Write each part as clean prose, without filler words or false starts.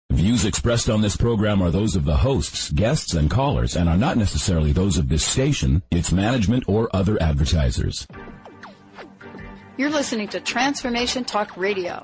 Views expressed on this program are those of the hosts, guests, and callers and are not necessarily those of this station, its management, or other advertisers. You're listening to Transformation Talk Radio.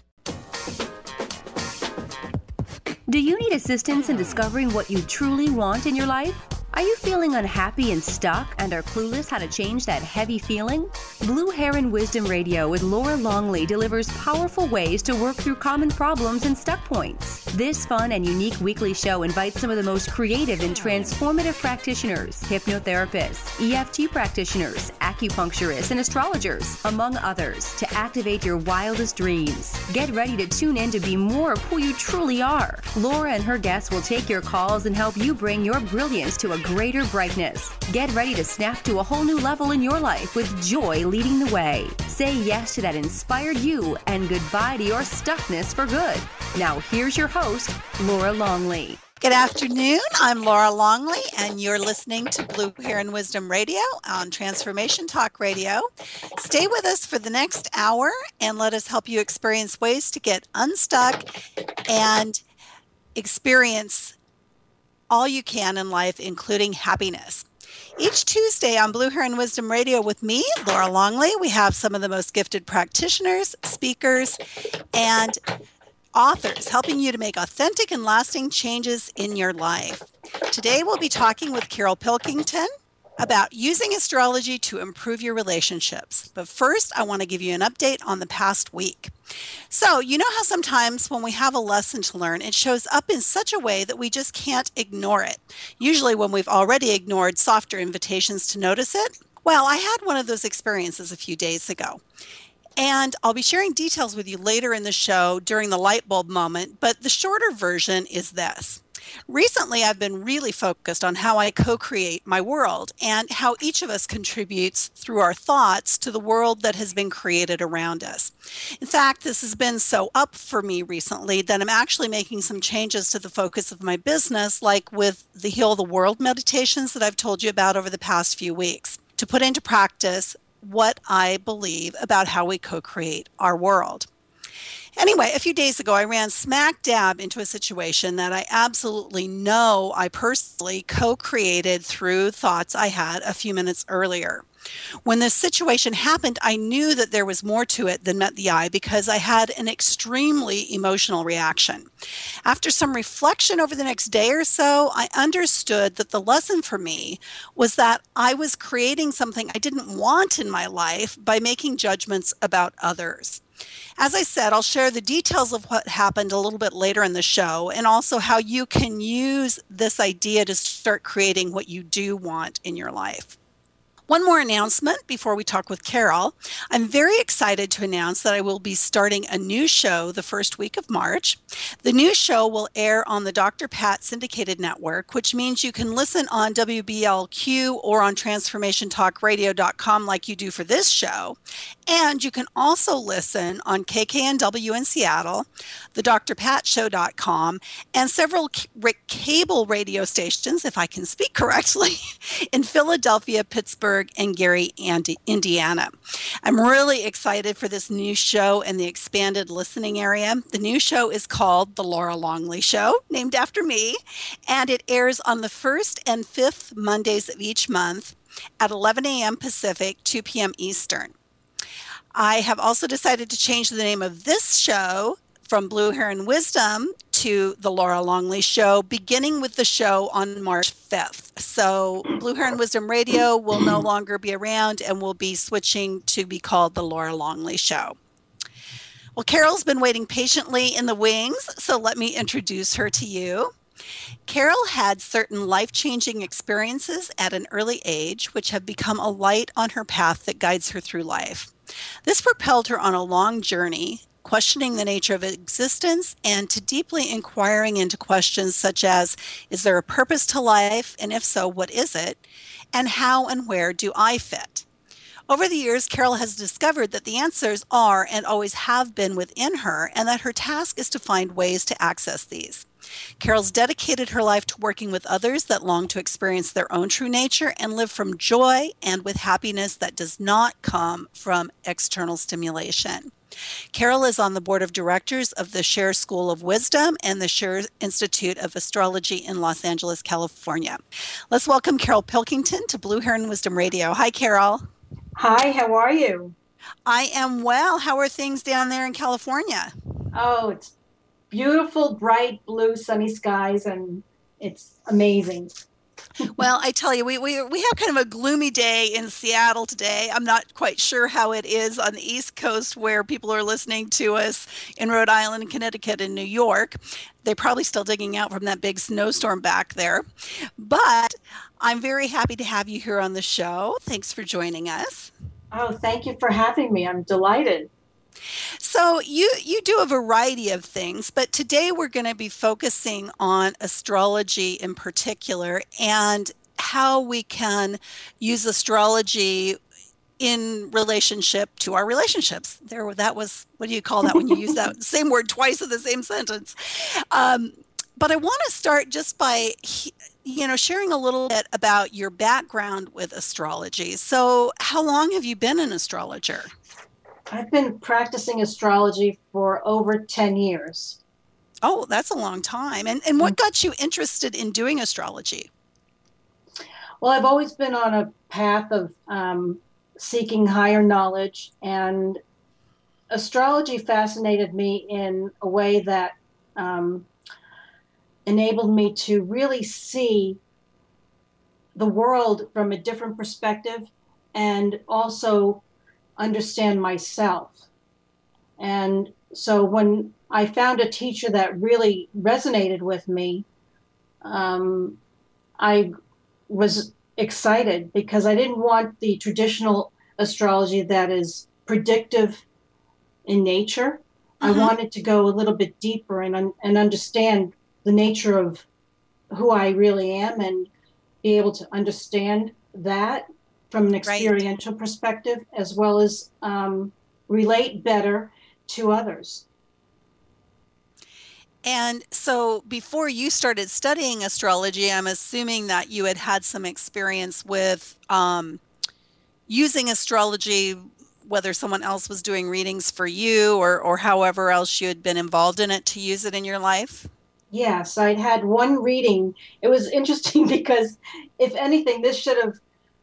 Do you need assistance in discovering what you truly want in your life? Are you feeling unhappy and stuck and are clueless how to change that heavy feeling? Blue Heron Wisdom Radio with Laura Longley delivers powerful ways to work through common problems and stuck points. This fun and unique weekly show invites some of the most creative and transformative practitioners, hypnotherapists, EFT practitioners, acupuncturists, and astrologers, among others, to activate your wildest dreams. Get ready to tune in to be more of who you truly are. Laura and her guests will take your calls and help you bring your brilliance to a greater brightness. Get ready to snap to a whole new level in your life with joy leading the way. Say yes to that inspired you and goodbye to your stuckness for good. Now here's your host, Laura Longley. Good afternoon. I'm Laura Longley, and you're listening to Blue Heron Wisdom Radio on Transformation Talk Radio. Stay with us for the next hour and let us help you experience ways to get unstuck and experience all you can in life, including happiness. Each Tuesday on Blue Heron Wisdom Radio with me, Laura Longley, we have some of the most gifted practitioners, speakers, and authors helping you to make authentic and lasting changes in your life. Today we'll be talking with Carol Pilkington about using astrology to improve your relationships. But first, I want to give you an update on the past week. So, you know how sometimes when we have a lesson to learn, it shows up in such a way that we just can't ignore it. Usually when we've already ignored softer invitations to notice it. Well, I had one of those experiences a few days ago. And I'll be sharing details with you later in the show during the light bulb moment, but the shorter version is this. Recently, I've been really focused on how I co-create my world and how each of us contributes through our thoughts to the world that has been created around us. In fact, this has been so up for me recently that I'm actually making some changes to the focus of my business, like with the Heal the World meditations that I've told you about over the past few weeks, to put into practice what I believe about how we co-create our world. Anyway, a few days ago, I ran smack dab into a situation that I absolutely know I personally co-created through thoughts I had a few minutes earlier. When this situation happened, I knew that there was more to it than met the eye because I had an extremely emotional reaction. After some reflection over the next day or so, I understood that the lesson for me was that I was creating something I didn't want in my life by making judgments about others. As I said, I'll share the details of what happened a little bit later in the show and also how you can use this idea to start creating what you do want in your life. One more announcement before we talk with Carol. I'm very excited to announce that I will be starting a new show the first week of March. The new show will air on the Dr. Pat Syndicated Network, which means you can listen on WBLQ or on TransformationTalkRadio.com like you do for this show. And you can also listen on KKNW in Seattle, the DrPatShow.com, and several cable radio stations, if I can speak correctly, in Philadelphia, Pittsburgh, and Gary, Indiana. I'm really excited for this new show and the expanded listening area. The new show is called The Laura Longley Show, named after me, and it airs on the 1st and 5th Mondays of each month at 11 a.m. Pacific, 2 p.m. Eastern. I have also decided to change the name of this show from Blue Heron Wisdom to The Laura Longley Show, beginning with the show on March 5th. So Blue Heron Wisdom Radio will no longer be around and will be switching to be called The Laura Longley Show. Well, Carol's been waiting patiently in the wings, so let me introduce her to you. Carol had certain life-changing experiences at an early age, which have become a light on her path that guides her through life. This propelled her on a long journey, questioning the nature of existence and to deeply inquiring into questions such as, is there a purpose to life? And if so, what is it? And how and where do I fit? Over the years, Carol has discovered that the answers are and always have been within her, and that her task is to find ways to access these. Carol's dedicated her life to working with others that long to experience their own true nature and live from joy and with happiness that does not come from external stimulation. Carol is on the board of directors of the Share School of Wisdom and the Share Institute of Astrology in Los Angeles, California. Let's welcome Carol Pilkington to Blue Heron Wisdom Radio. Hi, Carol. Hi, how are you? I am well. How are things down there in California? Oh, it's beautiful, bright blue, sunny skies, and it's amazing. Well, I tell you, we have kind of a gloomy day in Seattle today. I'm not quite sure how it is on the East Coast where people are listening to us in Rhode Island, Connecticut, and New York. They're probably still digging out from that big snowstorm back there. But I'm very happy to have you here on the show. Thanks for joining us. Oh, thank you for having me. I'm delighted. So you do a variety of things, but today we're going to be focusing on astrology in particular and how we can use astrology in relationship to our relationships. That was, what do you call that when you use that same word twice in the same sentence? But I want to start just by sharing a little bit about your background with astrology. So how long have you been an astrologer? I've been practicing astrology for over 10 years. Oh, that's a long time. And what got you interested in doing astrology? Well, I've always been on a path of seeking higher knowledge, and astrology fascinated me in a way that enabled me to really see the world from a different perspective and also understand myself. And so when I found a teacher that really resonated with me, I was excited because I didn't want the traditional astrology that is predictive in nature. I wanted to go a little bit deeper and understand the nature of who I really am and be able to understand that from an experiential perspective, as well as relate better to others. And so before you started studying astrology, I'm assuming that you had had some experience with using astrology, whether someone else was doing readings for you or however else you had been involved in it to use it in your life. Yes, I'd had one reading. It was interesting because, if anything, this should have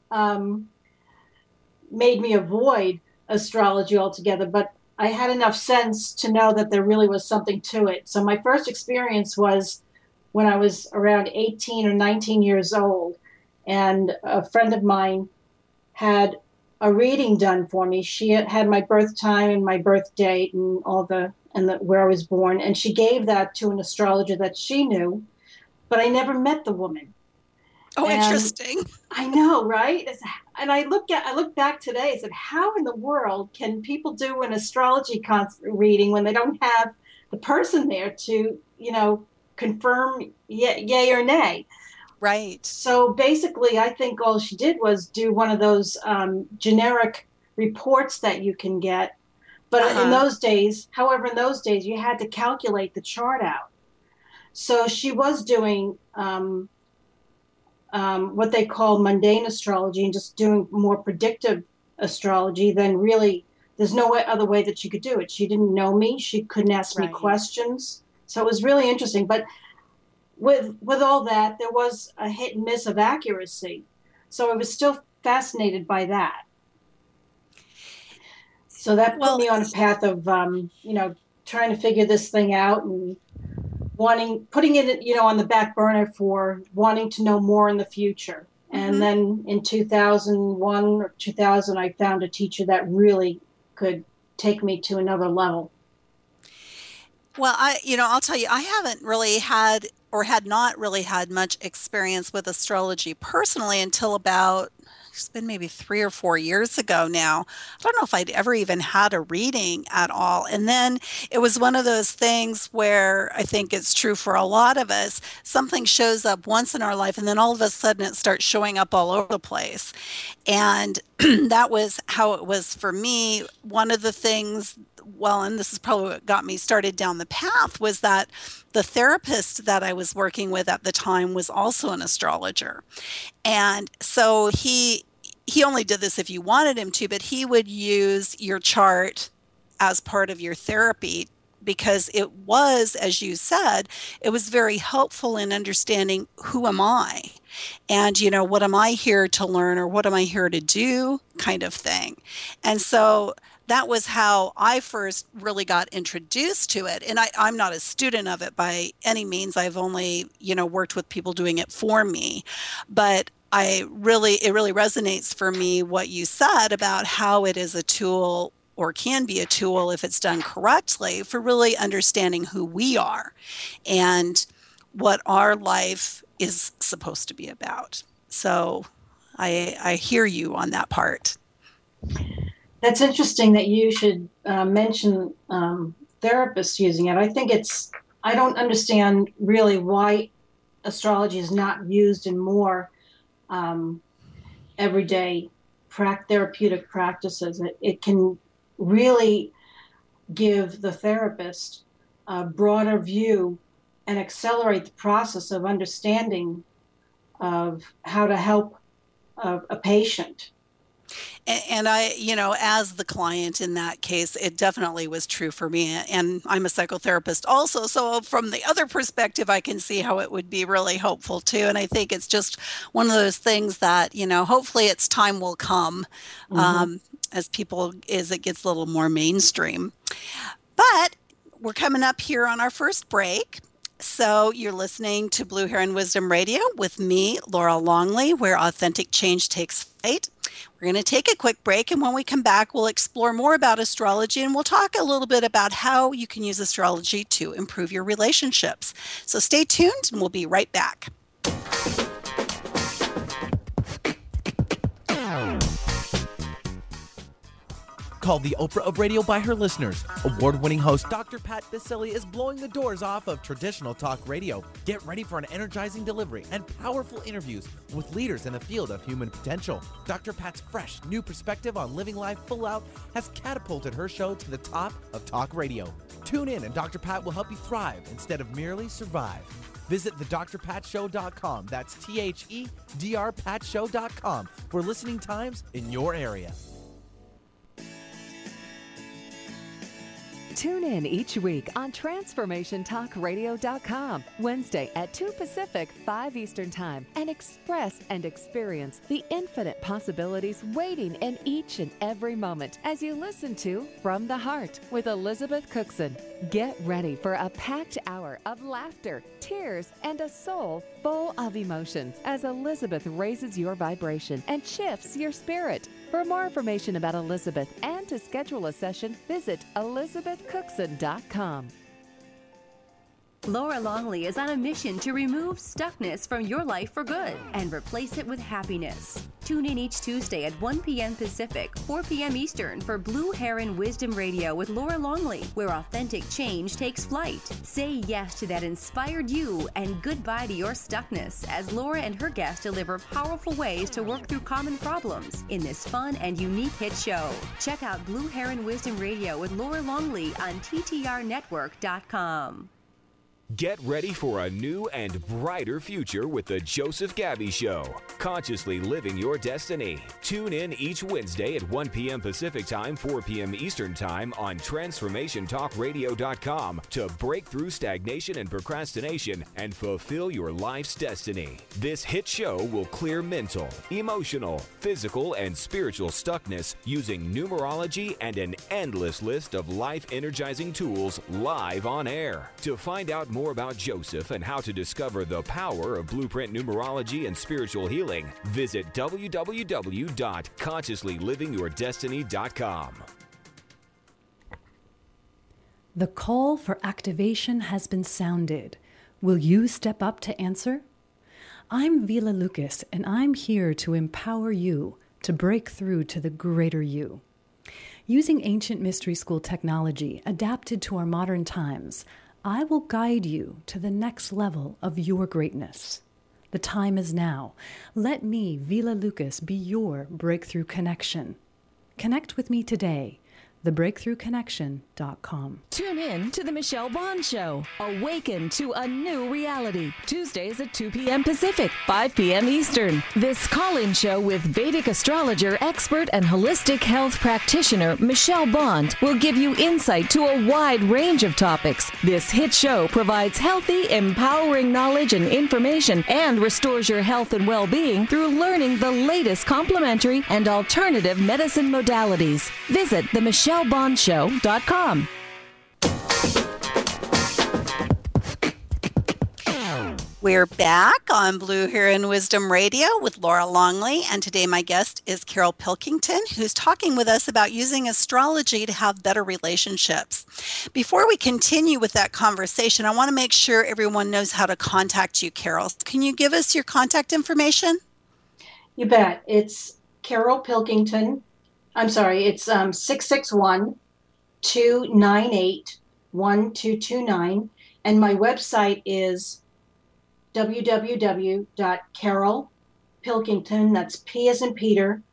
made me avoid astrology altogether, but I had enough sense to know that there really was something to it. So my first experience was when I was around 18 or 19 years old, and a friend of mine had a reading done for me. She had my birth time and my birth date and where I was born, and she gave that to an astrologer that she knew, but I never met the woman. Oh, and interesting. I know, right? And I look back today and said, how in the world can people do an astrology reading when they don't have the person there to, confirm yay or nay? Right. So basically, I think all she did was do one of those generic reports that you can get. But in those days, you had to calculate the chart out. So she was doing what they call mundane astrology and just doing more predictive astrology. Then really, there's no other way that she could do it. She didn't know me. She couldn't ask me questions. So it was really interesting. But with all that, there was a hit and miss of accuracy. So I was still fascinated by that. So that put me on a path of, trying to figure this thing out and putting it, on the back burner for wanting to know more in the future. And then in 2001 or 2000, I found a teacher that really could take me to another level. Well, I'll tell you, I haven't really had not really had much experience with astrology personally until it's been maybe 3 or 4 years ago now. I don't know if I'd ever even had a reading at all. And then it was one of those things where I think it's true for a lot of us. Something shows up once in our life, and then all of a sudden it starts showing up all over the place. And that was how it was for me. One of the things, and this is probably what got me started down the path, was that the therapist that I was working with at the time was also an astrologer. And so he only did this if you wanted him to, but he would use your chart as part of your therapy, because it was, as you said, it was very helpful in understanding who am I, and what am I here to learn, or what am I here to do, kind of thing. And so that was how I first really got introduced to it. And I'm not a student of it by any means. I've only, worked with people doing it for me. But it really resonates for me what you said about how it is a tool, or can be a tool if it's done correctly, for really understanding who we are and what our life is supposed to be about. So I hear you on that part. That's interesting that you should mention therapists using it. I don't understand really why astrology is not used in more everyday therapeutic practices. It can really give the therapist a broader view and accelerate the process of understanding of how to help a patient. And I, as the client in that case, it definitely was true for me. And I'm a psychotherapist also. So from the other perspective, I can see how it would be really helpful too. And I think it's just one of those things that, hopefully its time will come as it gets a little more mainstream. But we're coming up here on our first break. So you're listening to Blue Heron Wisdom Radio with me, Laura Longley, where authentic change takes flight. We're going to take a quick break, and when we come back, we'll explore more about astrology, and we'll talk a little bit about how you can use astrology to improve your relationships. So stay tuned, and we'll be right back. Called the Oprah of radio by her listeners, award-winning host Dr. Pat Baccili is blowing the doors off of traditional talk radio. Get ready for an energizing delivery and powerful interviews with leaders in the field of human potential. Dr. Pat's fresh, new perspective on living life full out has catapulted her show to the top of talk radio. Tune in and Dr. Pat will help you thrive instead of merely survive. Visit thedrpatshow.com. That's THEDRPatshow.com for listening times in your area. Tune in each week on TransformationTalkRadio.com, Wednesday at 2 Pacific, 5 Eastern Time, and express and experience the infinite possibilities waiting in each and every moment as you listen to From the Heart with Elizabeth Cookson. Get ready for a packed hour of laughter, tears, and a soul full of emotions as Elizabeth raises your vibration and shifts your spirit. For more information about Elizabeth and to schedule a session, visit ElizabethCookson.com. Laura Longley is on a mission to remove stuckness from your life for good and replace it with happiness. Tune in each Tuesday at 1 p.m. Pacific, 4 p.m. Eastern for Blue Heron Wisdom Radio with Laura Longley, where authentic change takes flight. Say yes to that inspired you and goodbye to your stuckness as Laura and her guests deliver powerful ways to work through common problems in this fun and unique hit show. Check out Blue Heron Wisdom Radio with Laura Longley on TTRnetwork.com. Get ready for a new and brighter future with the Joseph Gabby Show. Consciously living your destiny. Tune in each Wednesday at 1 p.m. Pacific Time, 4 p.m. Eastern Time on TransformationTalkRadio.com to break through stagnation and procrastination and fulfill your life's destiny. This hit show will clear mental, emotional, physical, and spiritual stuckness using numerology and an endless list of life-energizing tools live on air. To find out more about Joseph and how to discover the power of blueprint numerology and spiritual healing, visit www.consciously-living-your-destiny.com. The call for activation has been sounded. Will you step up to answer? I'm Vila Lucas, and I'm here to empower you to break through to the greater you. Using ancient mystery school technology adapted to our modern times, I will guide you to the next level of your greatness. The time is now. Let me, Vila Lucas, be your breakthrough connection. Connect with me today. thebreakthroughconnection.com. Tune in to The Michelle Bond Show. Awaken to a new reality. Tuesdays at 2 p.m. Pacific, 5 p.m. Eastern. This call-in show with Vedic astrologer, expert, and holistic health practitioner Michelle Bond will give you insight to a wide range of topics. This hit show provides healthy, empowering knowledge and information and restores your health and well-being through learning the latest complementary and alternative medicine modalities. Visit themichellebondshow.com. We're back on Blue Heron Wisdom Radio with Laura Longley, and today my guest is Carol Pilkington, who's talking with us about using astrology to have better relationships. Before we continue with that conversation, I want to make sure everyone knows how to contact you, Carol. Can you give us your contact information? You bet. It's Carol Pilkington. I'm sorry, it's 661-298-1229, and my website is www.carolpilkington, that's P as in Peter,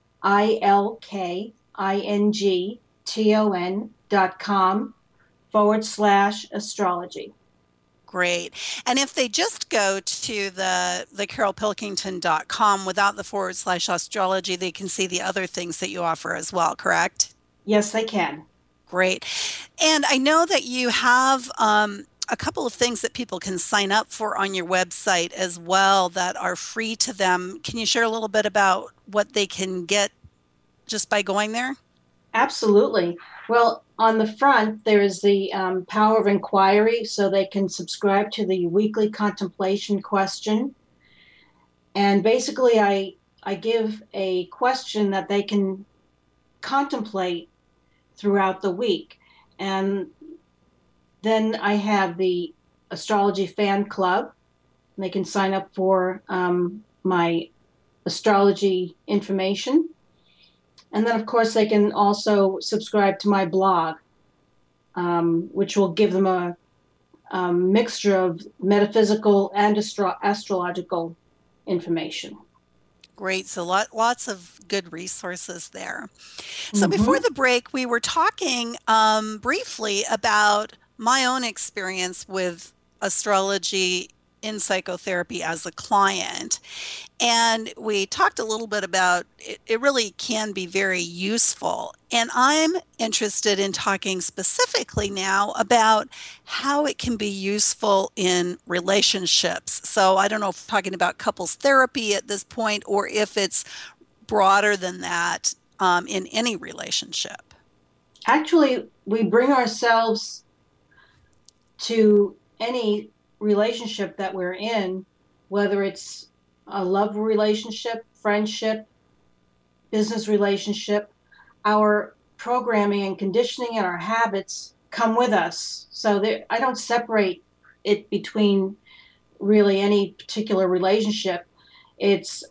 ILKINGTON.com/astrology. Great. And if they just go to the carolpilkington.com without the /astrology, they can see the other things that you offer as well, correct? Yes, they can. Great. And I know that you have a couple of things that people can sign up for on your website as well that are free to them. Can you share a little bit about what they can get just by going there? Absolutely. Well, on the front, there is the power of inquiry, so they can subscribe to the weekly contemplation question. And basically, I give a question that they can contemplate throughout the week. And then I have the Astrology Fan Club. They can sign up for my astrology information. And then, of course, they can also subscribe to my blog, which will give them a mixture of metaphysical and astrological information. Great. So lots of good resources there. So before the break, we were talking briefly about my own experience with astrology in psychotherapy as a client. And we talked a little bit about it really can be very useful. And I'm interested in talking specifically now about how it can be useful in relationships. So I don't know if we're talking about couples therapy at this point or if it's broader than that in any relationship. Actually, we bring ourselves to any relationship that we're in, whether it's a love relationship, friendship, business relationship. Our programming and conditioning and our habits come with us. So I don't separate it between really any particular relationship. It's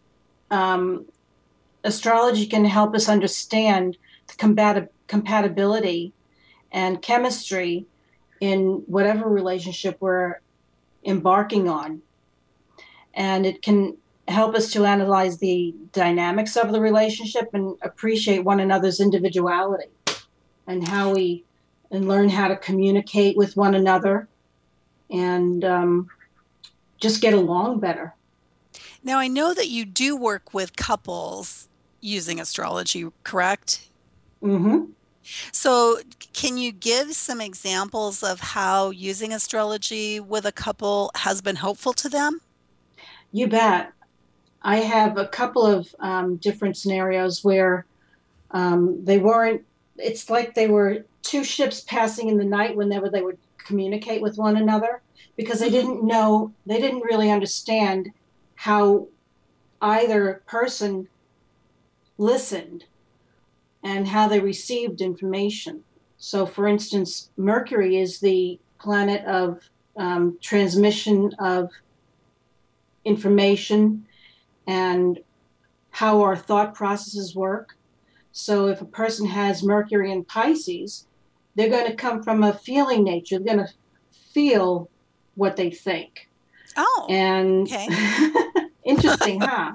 astrology can help us understand the compatibility and chemistry in whatever relationship we're embarking on. And it can help us to analyze the dynamics of the relationship and appreciate one another's individuality and learn how to communicate with one another and just get along better. Now, I know that you do work with couples using astrology, correct? Mm-hmm. So can you give some examples of how using astrology with a couple has been helpful to them? You bet. I have a couple of different scenarios where it's like they were two ships passing in the night whenever they would communicate with one another, because they didn't really understand how either person listened and how they received information. So, for instance, Mercury is the planet of transmission of information and how our thought processes work. So if a person has Mercury in Pisces, they're going to come from a feeling nature. They're going to feel what they think. Oh, and okay. Interesting, huh?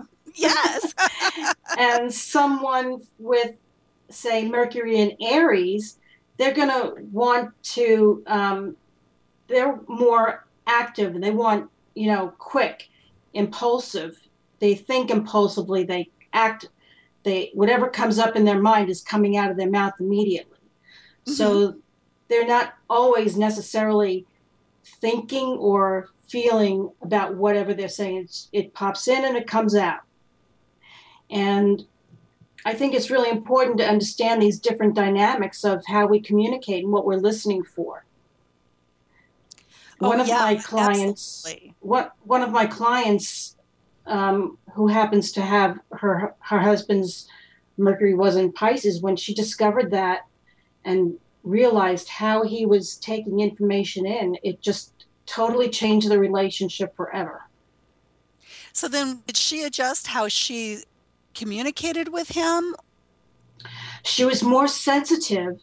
Yes. And someone with, say, Mercury in Aries, they're going to want to, they're more active and they want, quick, impulsive. They think impulsively, they act, whatever comes up in their mind is coming out of their mouth immediately. Mm-hmm. So they're not always necessarily thinking or feeling about whatever they're saying. It pops in and it comes out. And I think it's really important to understand these different dynamics of how we communicate and what we're listening for. One of my clients, who happens to have her husband's Mercury was in Pisces, when she discovered that and realized how he was taking information in, it just totally changed the relationship forever. So then did she adjust how she communicated with him? She was more sensitive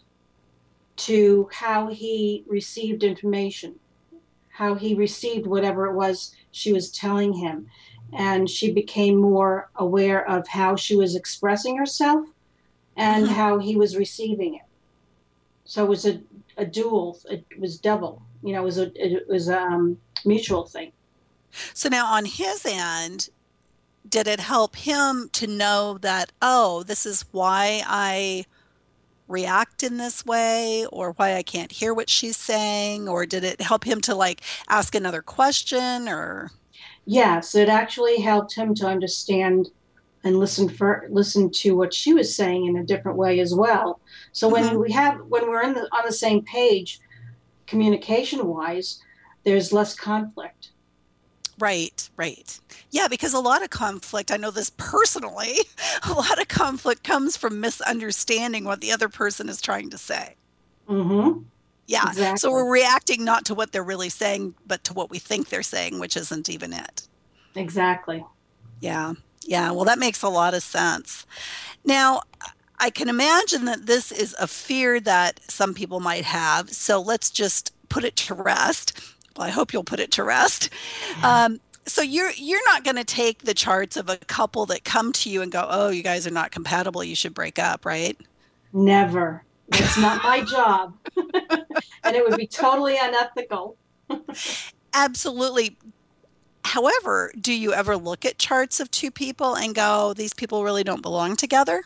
to how he received information, how he received whatever it was she was telling him. And she became more aware of how she was expressing herself and mm-hmm. how he was receiving it. So it was a dual, it was double, it was a mutual thing. So now on his end, did it help him to know that, oh, this is why I react in this way, or why I can't hear what she's saying? Or did it help him to ask another question? Or yes, it actually helped him to understand and listen to what she was saying in a different way as well. So mm-hmm. when we're on the same page, communication wise, there's less conflict. Right. Yeah, because a lot of conflict, I know this personally, a lot of conflict comes from misunderstanding what the other person is trying to say. Mm-hmm. Yeah. Exactly. So we're reacting not to what they're really saying, but to what we think they're saying, which isn't even it. Exactly. Yeah. Well, that makes a lot of sense. Now, I can imagine that this is a fear that some people might have. So let's just put it to rest. Well, I hope you'll put it to rest. So you're not going to take the charts of a couple that come to you and go, oh, you guys are not compatible, you should break up, right? Never. That's not my job. And it would be totally unethical. Absolutely. However, do you ever look at charts of two people and go, these people really don't belong together?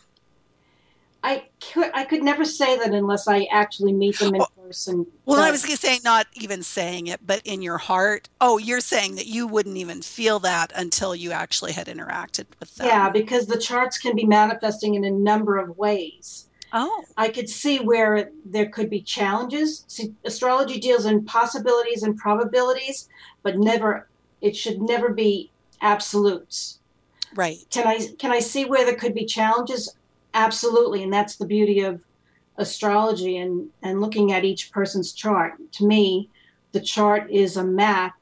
I could never say that unless I actually meet them in person. Well, I was going to say, not even saying it, but in your heart. Oh, you're saying that you wouldn't even feel that until you actually had interacted with them. Yeah, because the charts can be manifesting in a number of ways. Oh. I could see where there could be challenges. See, astrology deals in possibilities and probabilities, but it should never be absolutes. Right. Can I see where there could be challenges? Absolutely, and that's the beauty of astrology and looking at each person's chart. To me, the chart is a map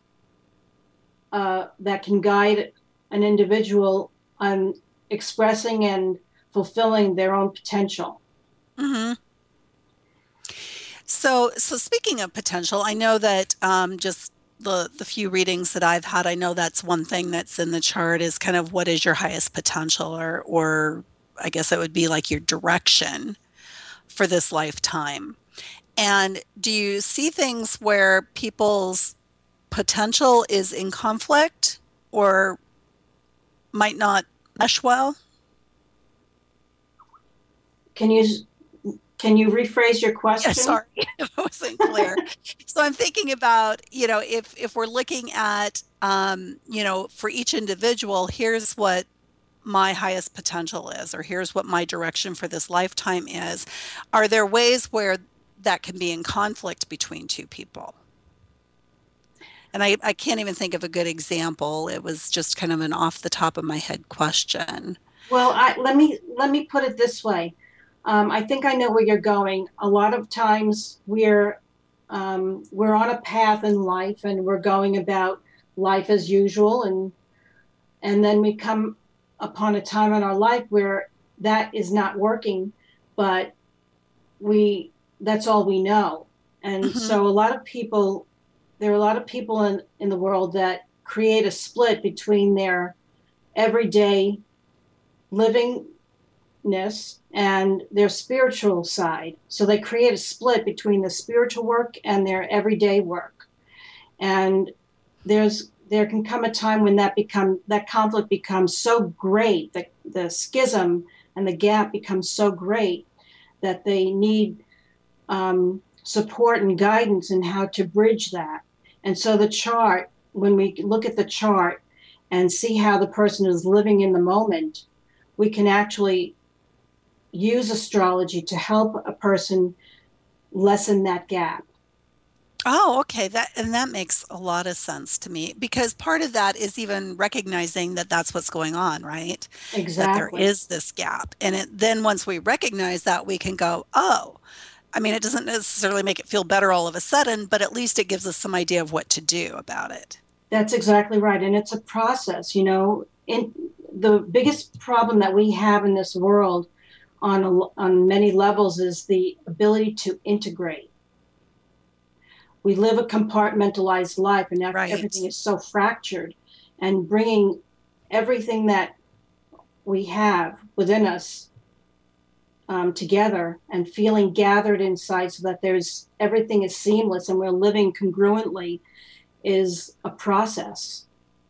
that can guide an individual on expressing and fulfilling their own potential. Mm-hmm. So speaking of potential, I know that just the few readings that I've had, I know that's one thing that's in the chart is kind of what is your highest potential, or I guess it would be like your direction for this lifetime. And do you see things where people's potential is in conflict or might not mesh well? Can you rephrase your question? Yeah, sorry, if I wasn't clear. So I'm thinking about, if we're looking at, for each individual, here's what my highest potential is, or here's what my direction for this lifetime is. Are there ways where that can be in conflict between two people? And I can't even think of a good example. It was just kind of an off the top of my head question. Well, let me put it this way. I think I know where you're going. A lot of times we're on a path in life and we're going about life as usual, and then we come upon a time in our life where that is not working, but that's all we know. And mm-hmm. So there are a lot of people in the world that create a split between their everyday living and their spiritual side. So they create a split between the spiritual work and their everyday work. And there can come a time when that conflict becomes so great, that the schism and the gap becomes so great that they need support and guidance in how to bridge that. And so the chart, when we look at the chart and see how the person is living in the moment, we can actually use astrology to help a person lessen that gap. Oh, okay. That makes a lot of sense to me, because part of that is even recognizing that that's what's going on, right? Exactly. That there is this gap. And then once we recognize that, we can go, oh, I mean, it doesn't necessarily make it feel better all of a sudden, but at least it gives us some idea of what to do about it. That's exactly right. And it's a process, the biggest problem that we have in this world on many levels is the ability to integrate. We live a compartmentalized life, and everything is so fractured, and bringing everything that we have within us together and feeling gathered inside so that everything is seamless and we're living congruently is a process.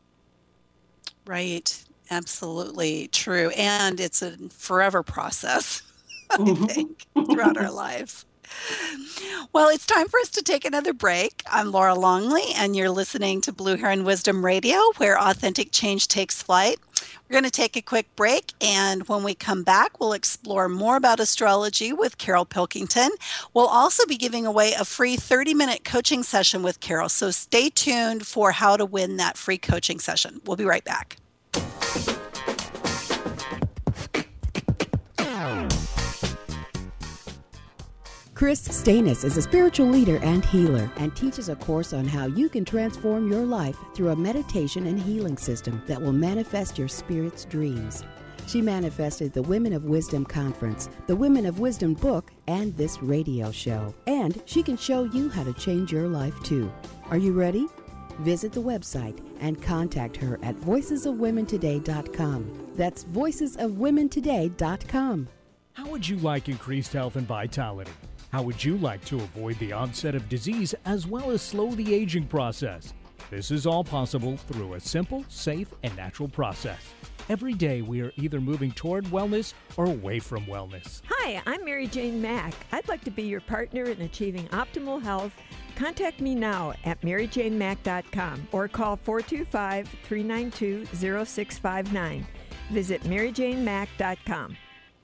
Right. Absolutely true. And it's a forever process, I think, throughout our lives. Well, it's time for us to take another break. I'm Laura Longley, and you're listening to Blue Heron Wisdom Radio, where authentic change takes flight. We're going to take a quick break, and when we come back, we'll explore more about astrology with Carol Pilkington. We'll also be giving away a free 30-minute coaching session with Carol, so stay tuned for how to win that free coaching session. We'll be right back. Chris Stanis is a spiritual leader and healer and teaches a course on how you can transform your life through a meditation and healing system that will manifest your spirit's dreams. She manifested the Women of Wisdom Conference, the Women of Wisdom book, and this radio show. And she can show you how to change your life too. Are you ready? Visit the website and contact her at voicesofwomentoday.com. That's voicesofwomentoday.com. How would you like increased health and vitality? How would you like to avoid the onset of disease as well as slow the aging process? This is all possible through a simple, safe, and natural process. Every day we are either moving toward wellness or away from wellness. Hi, I'm Mary Jane Mack. I'd like to be your partner in achieving optimal health. Contact me now at maryjanemack.com or call 425-392-0659. Visit maryjanemack.com.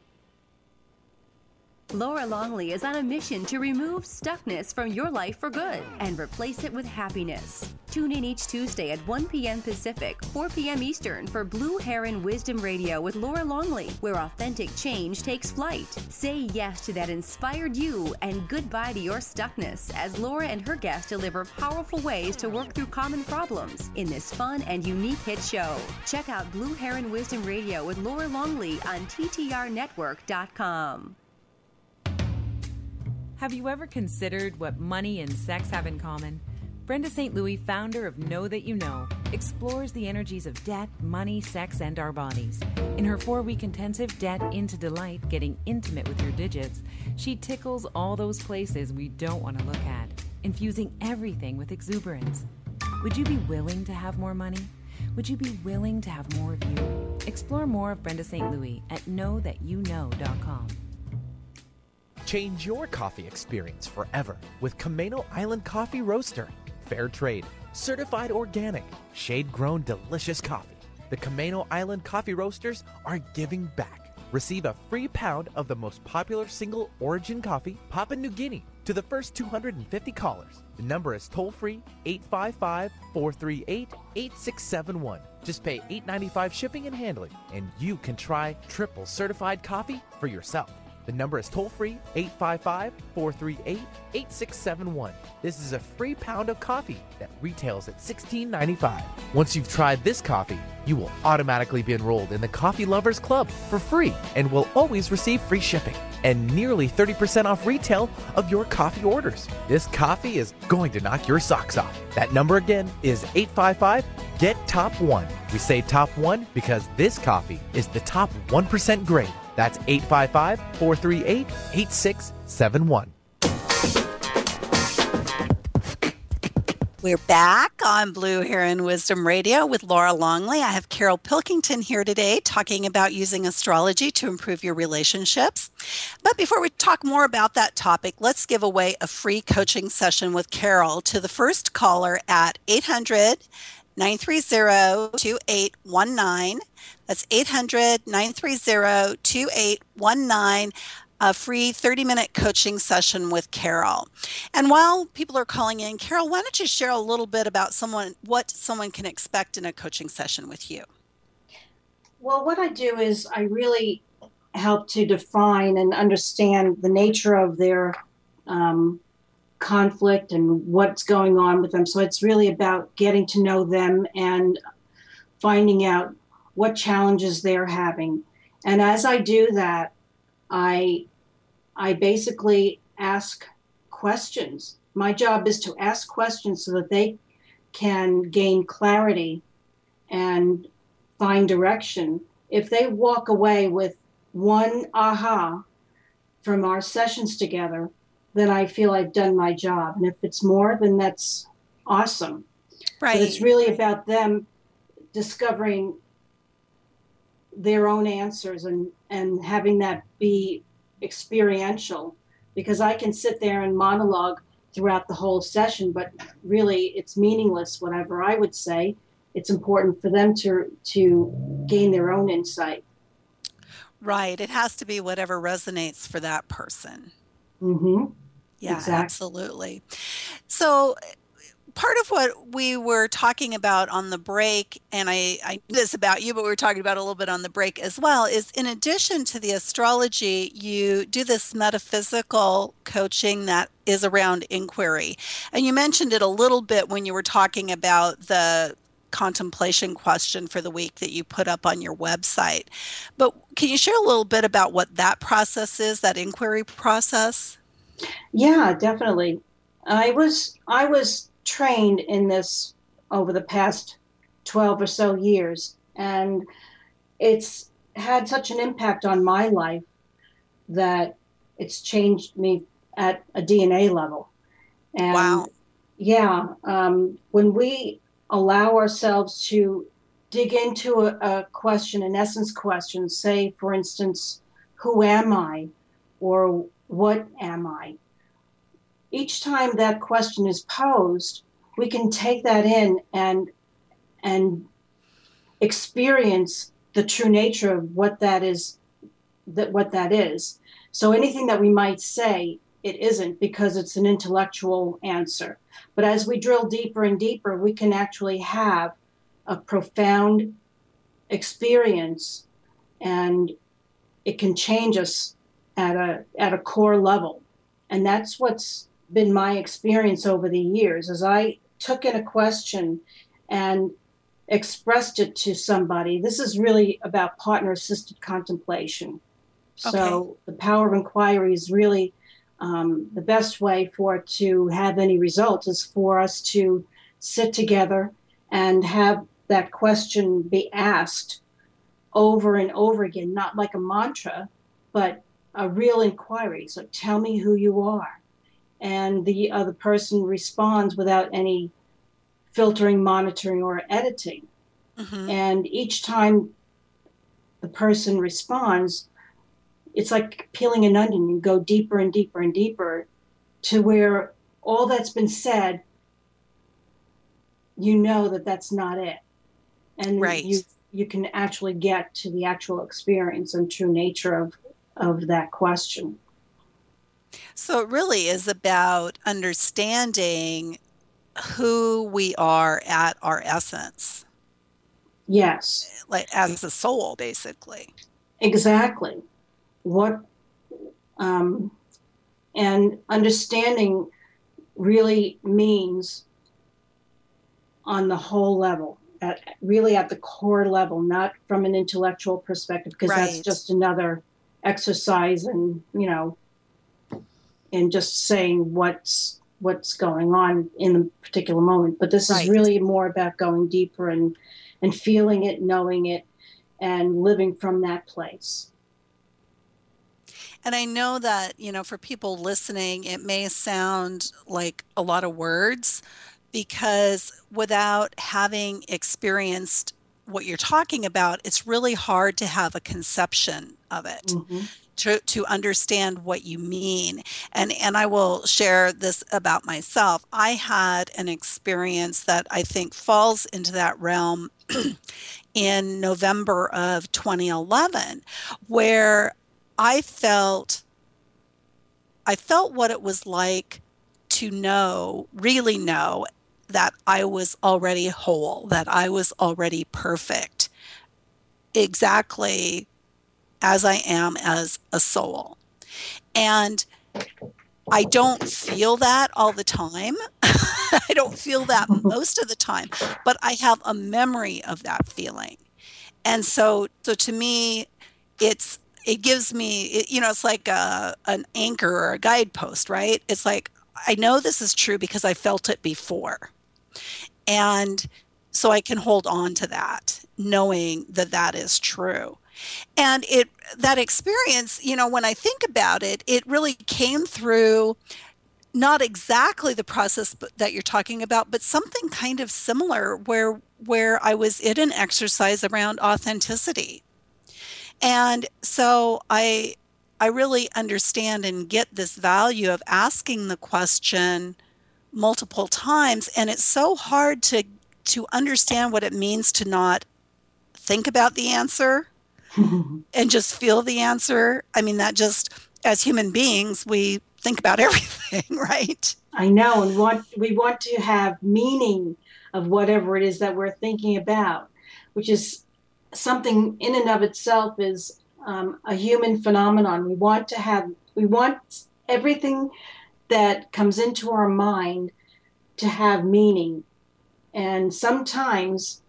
Laura Longley is on a mission to remove stuckness from your life for good and replace it with happiness. Tune in each Tuesday at 1 p.m. Pacific, 4 p.m. Eastern for Blue Heron Wisdom Radio with Laura Longley, where authentic change takes flight. Say yes to that inspired you and goodbye to your stuckness as Laura and her guests deliver powerful ways to work through common problems in this fun and unique hit show. Check out Blue Heron Wisdom Radio with Laura Longley on ttrnetwork.com. Have you ever considered what money and sex have in common? Brenda St. Louis, founder of Know That You Know, explores the energies of debt, money, sex, and our bodies. In her 4-week intensive Debt into Delight, Getting Intimate with Your Digits, she tickles all those places we don't want to look at, infusing everything with exuberance. Would you be willing to have more money? Would you be willing to have more of you? Explore more of Brenda St. Louis at knowthatyouKnow.com. Change your coffee experience forever with Camano Island Coffee Roaster. Fair trade, certified organic, shade-grown delicious coffee. The Camano Island Coffee Roasters are giving back. Receive a free pound of the most popular single origin coffee, Papua New Guinea, to the first 250 callers. The number is toll-free 855-438-8671. Just pay $8.95 shipping and handling, and you can try triple certified coffee for yourself. The number is toll-free, 855-438-8671. This is a free pound of coffee that retails at $16.95. Once you've tried this coffee, you will automatically be enrolled in the Coffee Lovers Club for free and will always receive free shipping and nearly 30% off retail of your coffee orders. This coffee is going to knock your socks off. That number again is 855-GET-TOP1. We say top 1 because this coffee is the top 1% grade. That's 855-438-8671. We're back on Blue Heron Wisdom Radio with Laura Longley. I have Carol Pilkington here today talking about using astrology to improve your relationships. But before we talk more about that topic, let's give away a free coaching session with Carol to the first caller at 800-930-2819. That's 800-930-2819. A free 30-minute coaching session with Carol. And while people are calling in, Carol, why don't you share a little bit about what someone can expect in a coaching session with you? Well, what I do is I really help to define and understand the nature of their conflict and what's going on with them. So it's really about getting to know them and finding out what challenges they're having. And as I do that, I basically ask questions. My job is to ask questions so that they can gain clarity and find direction. If they walk away with one aha from our sessions together, then I feel I've done my job. And if it's more, then that's awesome. Right. But it's really about them discovering their own answers and having that be experiential, because I can sit there and monologue throughout the whole session, but really it's meaningless, whatever I would say. It's important for them to gain their own insight. Right. It has to be whatever resonates for that person. Mm-hmm. Yeah, exactly. Absolutely. So part of what we were talking about on the break, and I knew this about you, but we were talking about a little bit on the break as well, is in addition to the astrology, you do this metaphysical coaching that is around inquiry. And you mentioned it a little bit when you were talking about the contemplation question for the week that you put up on your website. But can you share a little bit about what that process is, that inquiry process? Yeah, definitely. I was trained in this over the past 12 or so years, and it's had such an impact on my life that it's changed me at a DNA level. And wow. Yeah, when we allow ourselves to dig into a question, an essence question, say, for instance, who am I, or what am I? Each time that question is posed, we can take that in and experience the true nature of what that is. So anything that we might say, it isn't, because it's an intellectual answer. But as we drill deeper and deeper, we can actually have a profound experience, and it can change us at a core level. And that's what's been my experience over the years, as I took in a question and expressed it to somebody. This is really about partner-assisted contemplation. Okay. So the power of inquiry is really the best way for it to have any results, is for us to sit together and have that question be asked over and over again, not like a mantra, but a real inquiry. So tell me who you are. And the other person responds without any filtering, monitoring, or editing. Mm-hmm. And each time the person responds, it's like peeling an onion. You go deeper and deeper and deeper to where all that's been said, you know that that's not it. And right. you can actually get to the actual experience and true nature of that question. So it really is about understanding who we are at our essence. Yes. Like as a soul, basically. Exactly. And understanding really means on the whole level, really at the core level, not from an intellectual perspective, because right. that's just another exercise and, and just saying what's going on in the particular moment. But this right. is really more about going deeper and feeling it, knowing it, and living from that place. And I know that, for people listening, it may sound like a lot of words because without having experienced what you're talking about, it's really hard to have a conception of it. Mm-hmm. To understand what you mean. And I will share this about myself. I had an experience that I think falls into that realm in November of 2011, where I felt what it was like to really know that I was already whole, that I was already perfect, exactly as I am as a soul. And I don't feel that all the time. I don't feel that most of the time, but I have a memory of that feeling. And so to me, it gives me, it's like an anchor or a guidepost, right? It's like, I know this is true because I felt it before. And so I can hold on to that, knowing that that is true. And that experience, when I think about it, it really came through not exactly the process that you're talking about, but something kind of similar where I was in an exercise around authenticity. And so I really understand and get this value of asking the question multiple times. And it's so hard to understand what it means to not think about the answer and just feel the answer. I mean, that just, as human beings, we think about everything, right? I know, and we want to have meaning of whatever it is that we're thinking about, which is something in and of itself is a human phenomenon. We want everything that comes into our mind to have meaning. And sometimes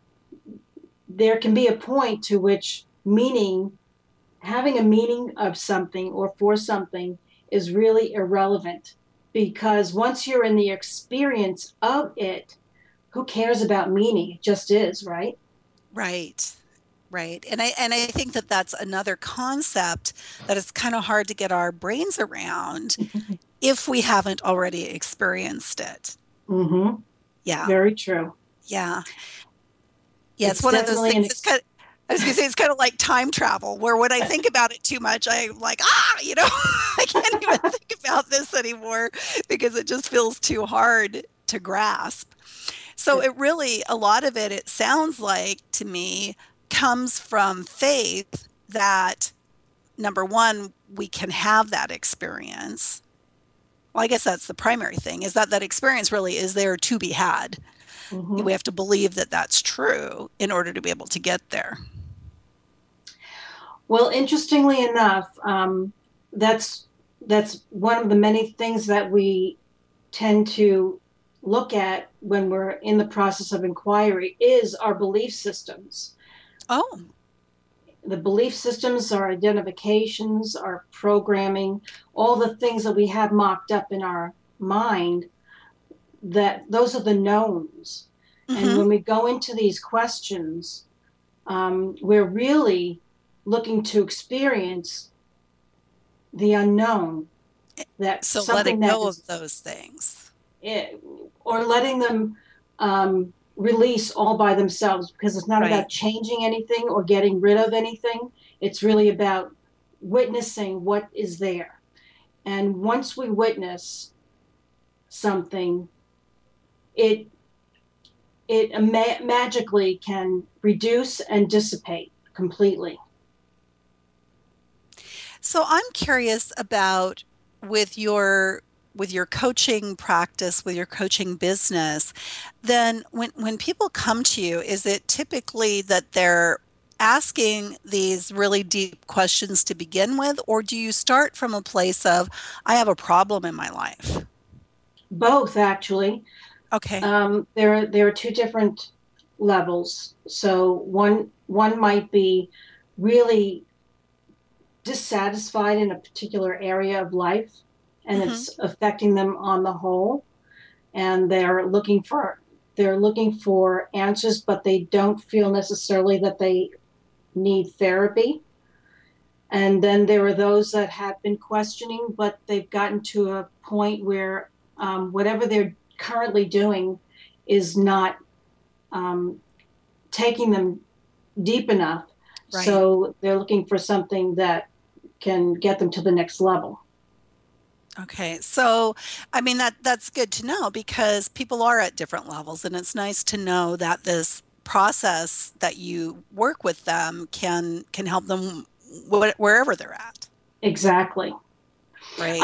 there can be a point to which having a meaning of something or for something is really irrelevant, because once you're in the experience of it, who cares about meaning? It just is, right? Right. And I think that that's another concept that is kind of hard to get our brains around if we haven't already experienced it. Mm-hmm. Yeah. Very true. Yeah. Yeah, it's one of those things. I was going to say, it's kind of like time travel, where when I think about it too much, I'm like, I can't even think about this anymore because it just feels too hard to grasp. So it really, a lot of it sounds like to me, comes from faith that, number one, we can have that experience. Well, I guess that's the primary thing, is that experience really is there to be had. Mm-hmm. We have to believe that that's true in order to be able to get there. Well, interestingly enough, that's one of the many things that we tend to look at when we're in the process of inquiry is our belief systems. Oh. The belief systems, our identifications, our programming, all the things that we have mocked up in our mind, that those are the knowns. Mm-hmm. And when we go into these questions, we're really looking to experience the unknown. So letting go of those things. Or letting them release all by themselves, because it's not about changing anything or getting rid of anything. It's really about witnessing what is there. And once we witness something, it magically can reduce and dissipate completely. So I'm curious about with your coaching practice, with your coaching business, then when people come to you, is it typically that they're asking these really deep questions to begin with, or do you start from a place of, I have a problem in my life? Both, actually. Okay. There are two different levels. So one might be really dissatisfied in a particular area of life, and mm-hmm. it's affecting them on the whole, and they're looking for answers, but they don't feel necessarily that they need therapy. And then there are those that have been questioning, but they've gotten to a point where whatever they're currently doing is not taking them deep enough. Right. So they're looking for something that can get them to the next level. Okay. So, I mean, that's good to know, because people are at different levels, and it's nice to know that this process that you work with them can help them wherever they're at. Exactly. Right.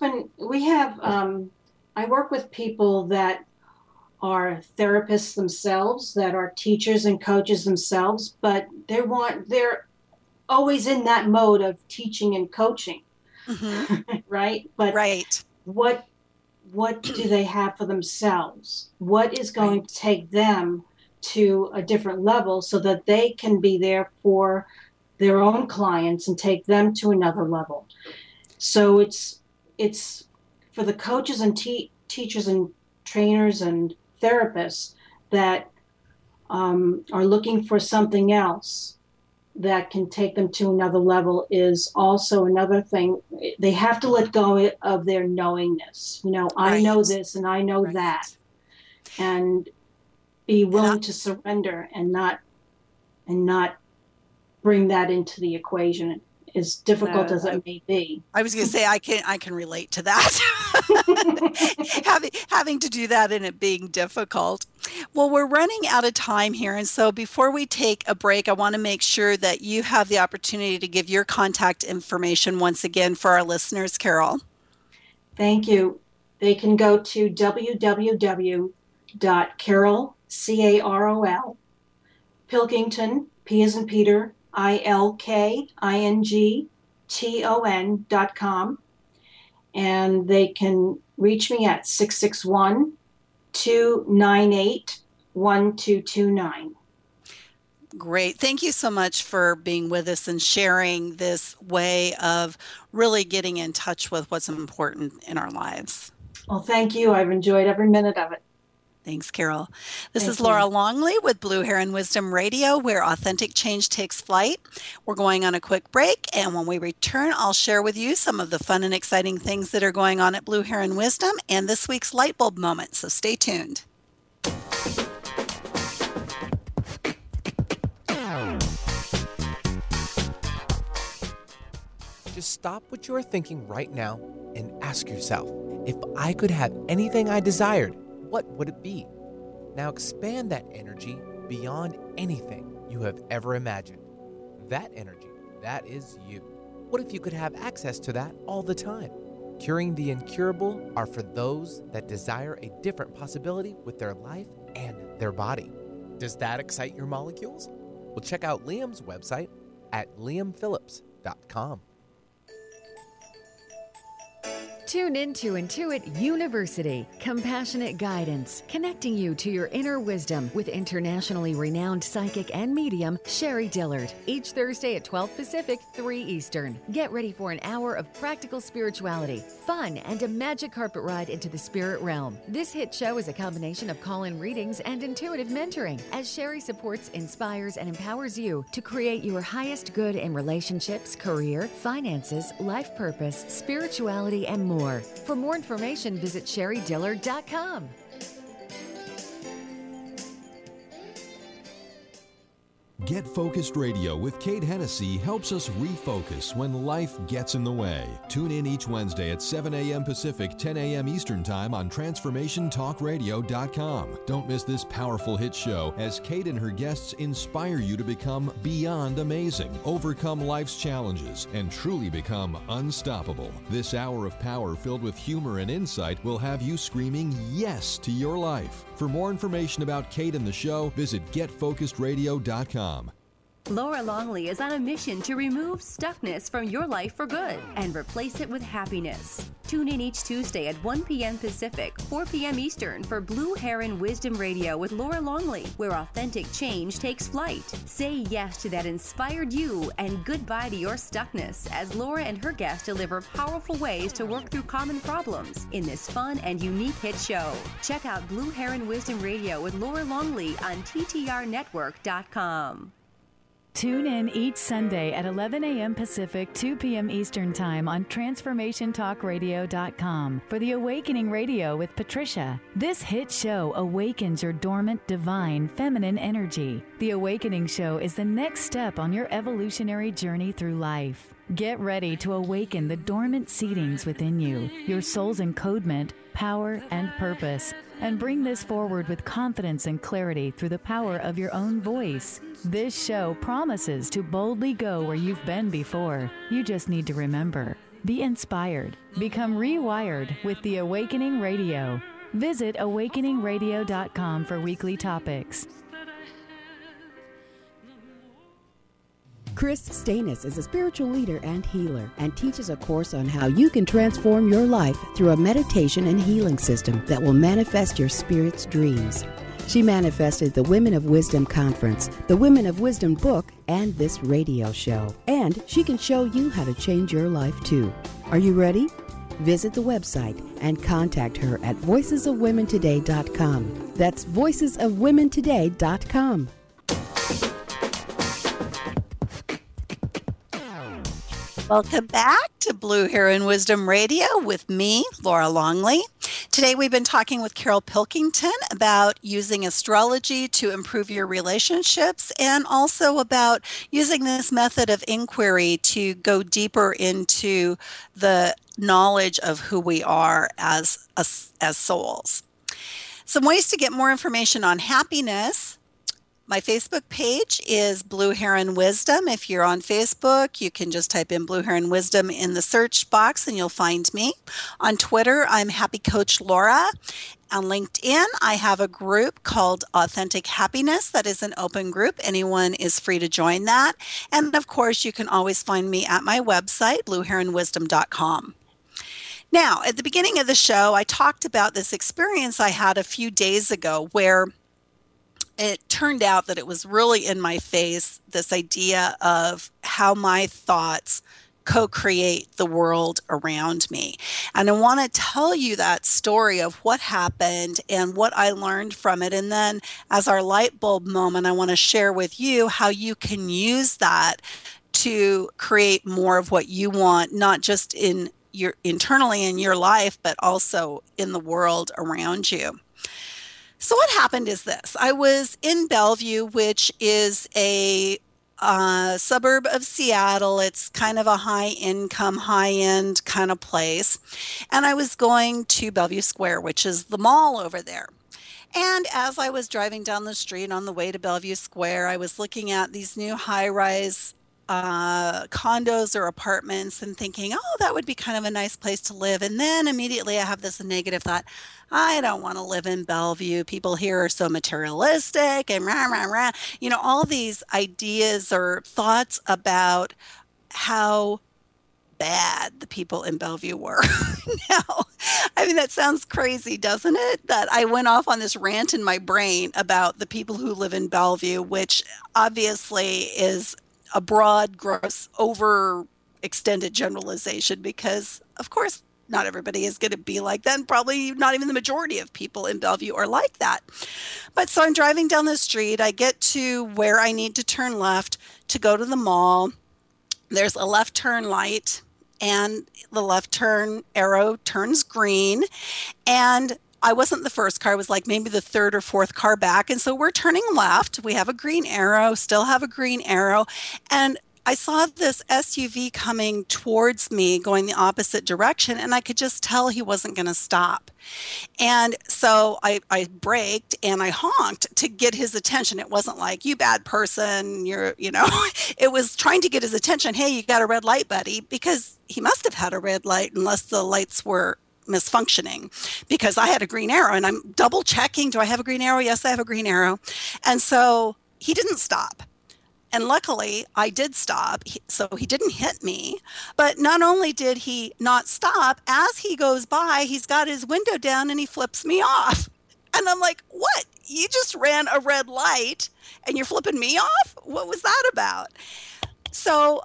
I work with people that are therapists themselves, that are teachers and coaches themselves, but they're always in that mode of teaching and coaching. Mm-hmm. Right? But right. What do they have for themselves? What is going to take them to a different level so that they can be there for their own clients and take them to another level? So it's for the coaches and teachers and trainers and therapists that are looking for something else that can take them to another level is also another thing. They have to let go of their knowingness. I know this and I know that, and be willing to surrender and not bring that into the equation, as difficult as it may be. I was going to say, I can relate to that. having to do that and it being difficult. Well, we're running out of time here. And so before we take a break, I want to make sure that you have the opportunity to give your contact information once again for our listeners, Carol. Thank you. They can go to www.carol, C-A-R-O-L, Pilkington, P as in Peter, ILKINGTON.com, and they can reach me at 661-298-1229. Great. Thank you so much for being with us and sharing this way of really getting in touch with what's important in our lives. Well, thank you. I've enjoyed every minute of it. Thanks, Carol. This is Laura Longley with Blue Heron Wisdom Radio, where authentic change takes flight. We're going on a quick break, and when we return, I'll share with you some of the fun and exciting things that are going on at Blue Heron Wisdom and this week's light bulb moment, so stay tuned. Just stop what you are thinking right now and ask yourself, if I could have anything I desired, what would it be? Now expand that energy beyond anything you have ever imagined. That energy, that is you. What if you could have access to that all the time? Curing the incurable are for those that desire a different possibility with their life and their body. Does that excite your molecules? Well, check out Liam's website at liamphillips.com. Tune into Intuit University, compassionate guidance, connecting you to your inner wisdom with internationally renowned psychic and medium Sherry Dillard. Each Thursday at 12 Pacific, 3 Eastern. Get ready for an hour of practical spirituality, fun, and a magic carpet ride into the spirit realm. This hit show is a combination of call-in readings and intuitive mentoring, as Sherry supports, inspires, and empowers you to create your highest good in relationships, career, finances, life purpose, spirituality, and more. For more information, visit SherryDillard.com. Get Focused Radio with Kate Hennessy helps us refocus when life gets in the way. Tune in each Wednesday at 7 a.m. Pacific, 10 a.m. Eastern Time on TransformationTalkRadio.com. Don't miss this powerful hit show as Kate and her guests inspire you to become beyond amazing, overcome life's challenges, and truly become unstoppable. This hour of power filled with humor and insight will have you screaming yes to your life. For more information about Kate and the show, visit GetFocusedRadio.com. Laura Longley is on a mission to remove stuckness from your life for good and replace it with happiness. Tune in each Tuesday at 1 p.m. Pacific, 4 p.m. Eastern for Blue Heron Wisdom Radio with Laura Longley, where authentic change takes flight. Say yes to that inspired you and goodbye to your stuckness as Laura and her guests deliver powerful ways to work through common problems in this fun and unique hit show. Check out Blue Heron Wisdom Radio with Laura Longley on TTRnetwork.com. Tune in each Sunday at 11 a.m. Pacific, 2 p.m. Eastern Time on TransformationTalkRadio.com for the Awakening Radio with Patricia. This hit show awakens your dormant, divine, feminine energy. The Awakening Show is the next step on your evolutionary journey through life. Get ready to awaken the dormant seedings within you, your soul's encodement, power, and purpose, and bring this forward with confidence and clarity through the power of your own voice. This show promises to boldly go where you've been before. You just need to remember. Be inspired. Become rewired with the Awakening Radio. Visit awakeningradio.com for weekly topics. Chris Stanis is a spiritual leader and healer and teaches a course on how you can transform your life through a meditation and healing system that will manifest your spirit's dreams. She manifested the Women of Wisdom Conference, the Women of Wisdom book, and this radio show. And she can show you how to change your life too. Are you ready? Visit the website and contact her at voicesofwomentoday.com. That's voicesofwomentoday.com. Welcome back to Blue Heron Wisdom Radio with me, Laura Longley. Today we've been talking with Carol Pilkington about using astrology to improve your relationships and also about using this method of inquiry to go deeper into the knowledge of who we are as souls. Some ways to get more information on happiness. My Facebook page is Blue Heron Wisdom. If you're on Facebook, you can just type in Blue Heron Wisdom in the search box and you'll find me. On Twitter, I'm Happy Coach Laura. On LinkedIn, I have a group called Authentic Happiness that is an open group. Anyone is free to join that. And of course, you can always find me at my website, blueheronwisdom.com. Now, at the beginning of the show, I talked about this experience I had a few days ago where it turned out that it was really in my face, this idea of how my thoughts co-create the world around me. And I want to tell you that story of what happened and what I learned from it. And then as our light bulb moment, I want to share with you how you can use that to create more of what you want, not just in your internally in your life, but also in the world around you. So what happened is this. I was in Bellevue, which is a suburb of Seattle. It's kind of a high-income, high-end kind of place. And I was going to Bellevue Square, which is the mall over there. And as I was driving down the street on the way to Bellevue Square, I was looking at these new high-rise condos or apartments and thinking, oh, that would be kind of a nice place to live. And then immediately I have this negative thought, I don't want to live in Bellevue. People here are so materialistic and rah, rah, rah. You know, all these ideas or thoughts about how bad the people in Bellevue were. Now, I mean, that sounds crazy, doesn't it? That I went off on this rant in my brain about the people who live in Bellevue, which obviously is a broad, gross, overextended generalization because, of course, not everybody is going to be like that, and probably not even the majority of people in Bellevue are like that. But so I'm driving down the street. I get to where I need to turn left to go to the mall. There's a left turn light, and the left turn arrow turns green. And I wasn't the first car. I was like maybe the third or fourth car back. And so we're turning left. We have a green arrow, still have a green arrow. And I saw this SUV coming towards me going the opposite direction, and I could just tell he wasn't going to stop. And so I braked and I honked to get his attention. It wasn't like, you bad person, it was trying to get his attention. Hey, you got a red light, buddy, because he must have had a red light unless the lights were misfunctioning, because I had a green arrow and I'm double checking. Do I have a green arrow? Yes, I have a green arrow. And so he didn't stop. And luckily, I did stop, so he didn't hit me. But not only did he not stop, as he goes by, he's got his window down and he flips me off. And I'm like, what? You just ran a red light and you're flipping me off? What was that about? So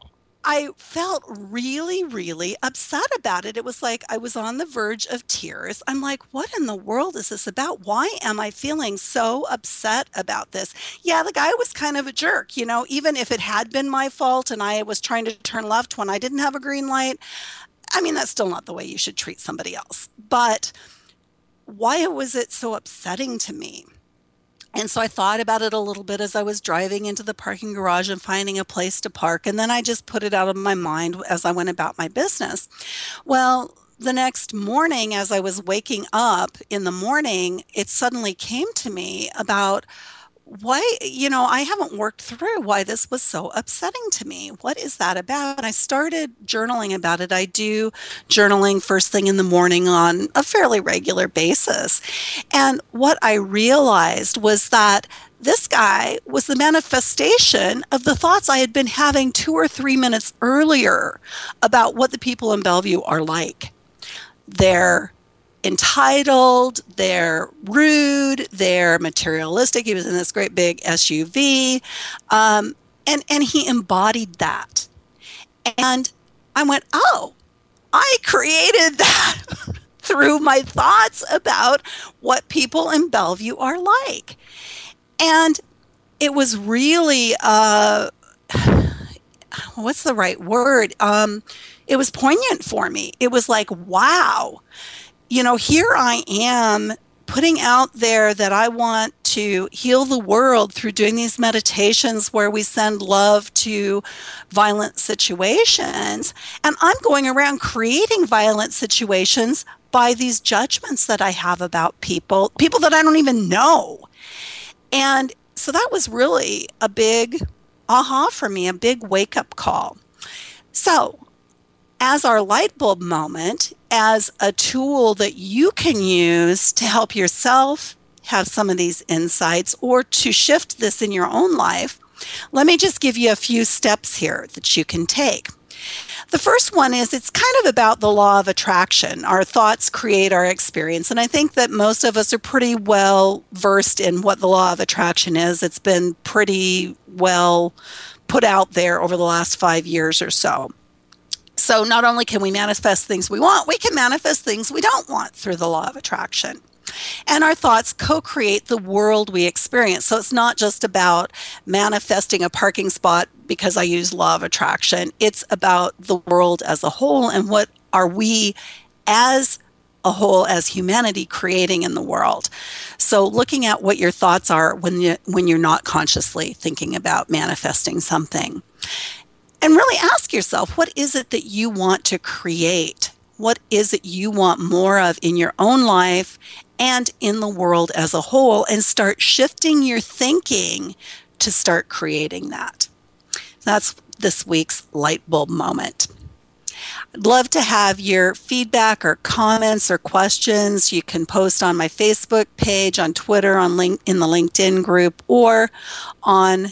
I felt really, really upset about it. It was like I was on the verge of tears. I'm like, what in the world is this about? Why am I feeling so upset about this? Yeah, the guy was kind of a jerk, you know, even if it had been my fault and I was trying to turn left when I didn't have a green light. I mean, that's still not the way you should treat somebody else. But why was it so upsetting to me? And so I thought about it a little bit as I was driving into the parking garage and finding a place to park. And then I just put it out of my mind as I went about my business. Well, the next morning, as I was waking up in the morning, it suddenly came to me about why, you know, I haven't worked through why this was so upsetting to me. What is that about? And I started journaling about it. I do journaling first thing in the morning on a fairly regular basis. And what I realized was that this guy was the manifestation of the thoughts I had been having 2 or 3 minutes earlier about what the people in Bellevue are like. They're entitled, they're rude, they're materialistic. He was in this great big SUV, and he embodied that. And I went, oh, I created that through my thoughts about what people in Bellevue are like. And it was really, what's the right word? It was poignant for me. It was like, wow. You know, here I am putting out there that I want to heal the world through doing these meditations where we send love to violent situations. And I'm going around creating violent situations by these judgments that I have about people that I don't even know. And so that was really a big aha for me, a big wake-up call. So as our light bulb moment, as a tool that you can use to help yourself have some of these insights or to shift this in your own life, let me just give you a few steps here that you can take. The first one is it's kind of about the law of attraction. Our thoughts create our experience. And I think that most of us are pretty well versed in what the law of attraction is. It's been pretty well put out there over the last 5 years or so. So not only can we manifest things we want, we can manifest things we don't want through the law of attraction. And our thoughts co-create the world we experience. So it's not just about manifesting a parking spot because I use law of attraction. It's about the world as a whole and what are we as a whole, as humanity, creating in the world. So looking at what your thoughts are when you're not consciously thinking about manifesting something. And really ask yourself, what is it that you want to create? What is it you want more of in your own life and in the world as a whole? And start shifting your thinking to start creating that. That's this week's light bulb moment. I'd love to have your feedback or comments or questions. You can post on my Facebook page, on Twitter, in the LinkedIn group, or on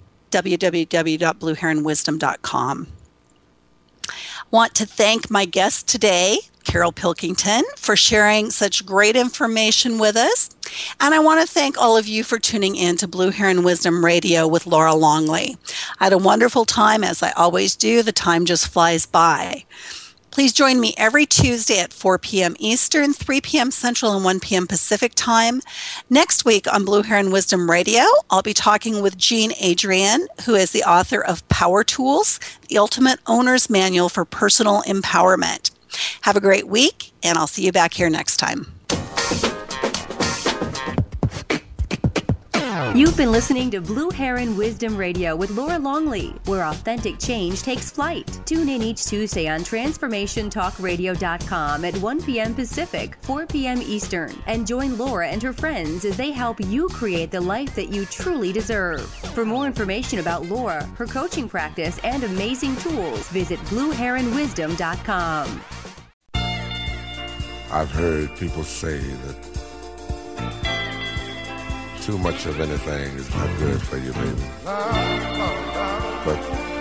www.blueheronwisdom.com. I want to thank my guest today, Carol Pilkington, for sharing such great information with us. And I want to thank all of you for tuning in to Blue Heron Wisdom Radio with Laura Longley. I had a wonderful time, as I always do. The time just flies by. Please join me every Tuesday at 4 p.m. Eastern, 3 p.m. Central, and 1 p.m. Pacific time. Next week on Blue Heron Wisdom Radio, I'll be talking with Jean Adrienne, who is the author of Power Tools, the Ultimate Owner's Manual for Personal Empowerment. Have a great week, and I'll see you back here next time. You've been listening to Blue Heron Wisdom Radio with Laura Longley, where authentic change takes flight. Tune in each Tuesday on TransformationTalkRadio.com at 1 p.m. Pacific, 4 p.m. Eastern, and join Laura and her friends as they help you create the life that you truly deserve. For more information about Laura, her coaching practice, and amazing tools, visit BlueHeronWisdom.com. I've heard people say that too much of anything is not good for you, baby. But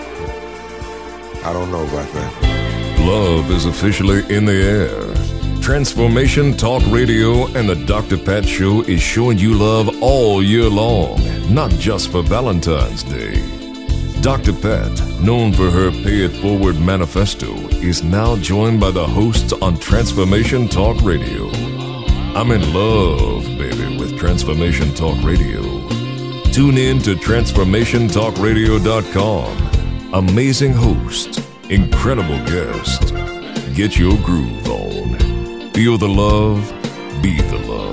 I don't know about that. Love is officially in the air. Transformation Talk Radio and the Dr. Pat Show is showing you love all year long, not just for Valentine's Day. Dr. Pat, known for her Pay It Forward manifesto, is now joined by the hosts on Transformation Talk Radio. I'm in love, baby, with Transformation Talk Radio. Tune in to TransformationTalkRadio.com. Amazing hosts, incredible guests. Get your groove on. Feel the love, be the love.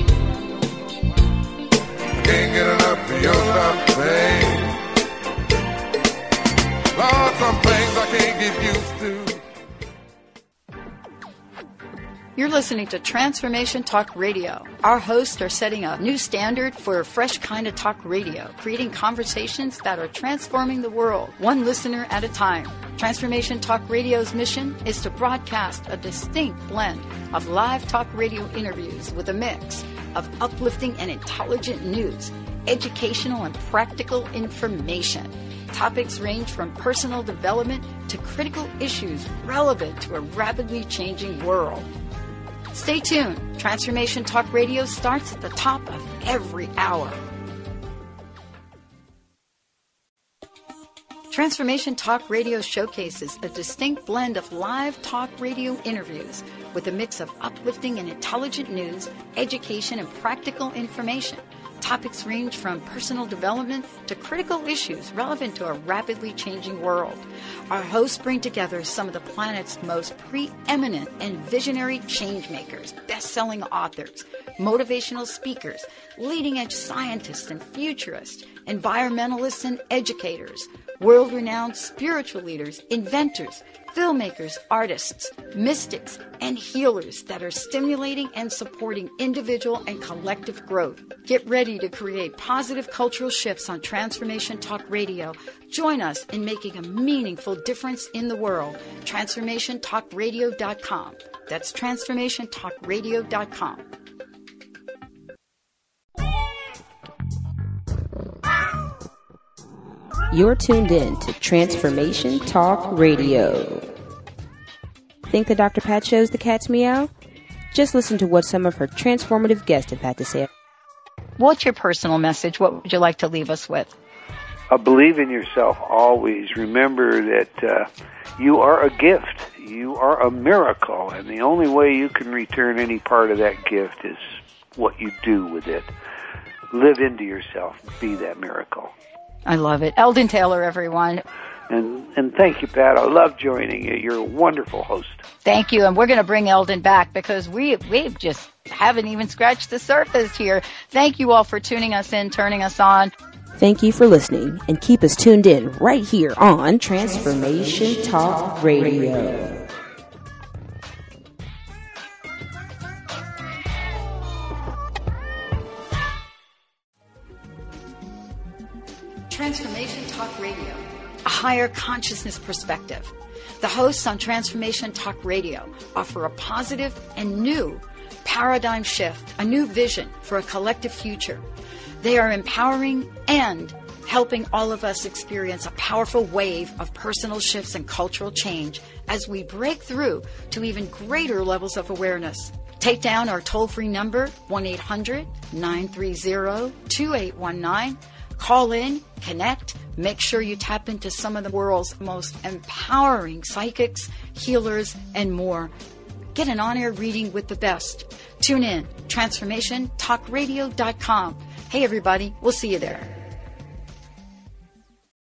Can't get enough of your love, babe. Lord, some things I can't get used to. You're listening to Transformation Talk Radio. Our hosts are setting a new standard for a fresh kind of talk radio, creating conversations that are transforming the world, one listener at a time. Transformation Talk Radio's mission is to broadcast a distinct blend of live talk radio interviews with a mix of uplifting and intelligent news, educational and practical information. Topics range from personal development to critical issues relevant to a rapidly changing world. Stay tuned. Transformation Talk Radio starts at the top of every hour. Transformation Talk Radio showcases a distinct blend of live talk radio interviews with a mix of uplifting and intelligent news, education, and practical information. Topics range from personal development to critical issues relevant to a rapidly changing world. Our hosts bring together some of the planet's most preeminent and visionary changemakers, best-selling authors, motivational speakers, leading-edge scientists and futurists, environmentalists and educators, world-renowned spiritual leaders, inventors, filmmakers, artists, mystics, and healers that are stimulating and supporting individual and collective growth. Get ready to create positive cultural shifts on Transformation Talk Radio. Join us in making a meaningful difference in the world. TransformationTalkRadio.com. That's TransformationTalkRadio.com. You're tuned in to Transformation Talk Radio. Think the Dr. Pat shows the cat's meow? Just listen to what some of her transformative guests have had to say. What's your personal message? What would you like to leave us with? Believe in yourself always. Remember that you are a gift. You are a miracle. And the only way you can return any part of that gift is what you do with it. Live into yourself. Be that miracle. I love it. Eldon Taylor, everyone. And thank you, Pat. I love joining you. You're a wonderful host. Thank you. And we're going to bring Eldon back because we just haven't even scratched the surface here. Thank you all for tuning us in, turning us on. Thank you for listening, and keep us tuned in right here on Transformation Talk Radio. Transformation Talk Radio, a higher consciousness perspective. The hosts on Transformation Talk Radio offer a positive and new paradigm shift, a new vision for a collective future. They are empowering and helping all of us experience a powerful wave of personal shifts and cultural change as we break through to even greater levels of awareness. Take down our toll-free number, 1-800-930-2819. Call in, connect, make sure you tap into some of the world's most empowering psychics, healers, and more. Get an on-air reading with the best. Tune in, TransformationTalkRadio.com. Hey, everybody, we'll see you there.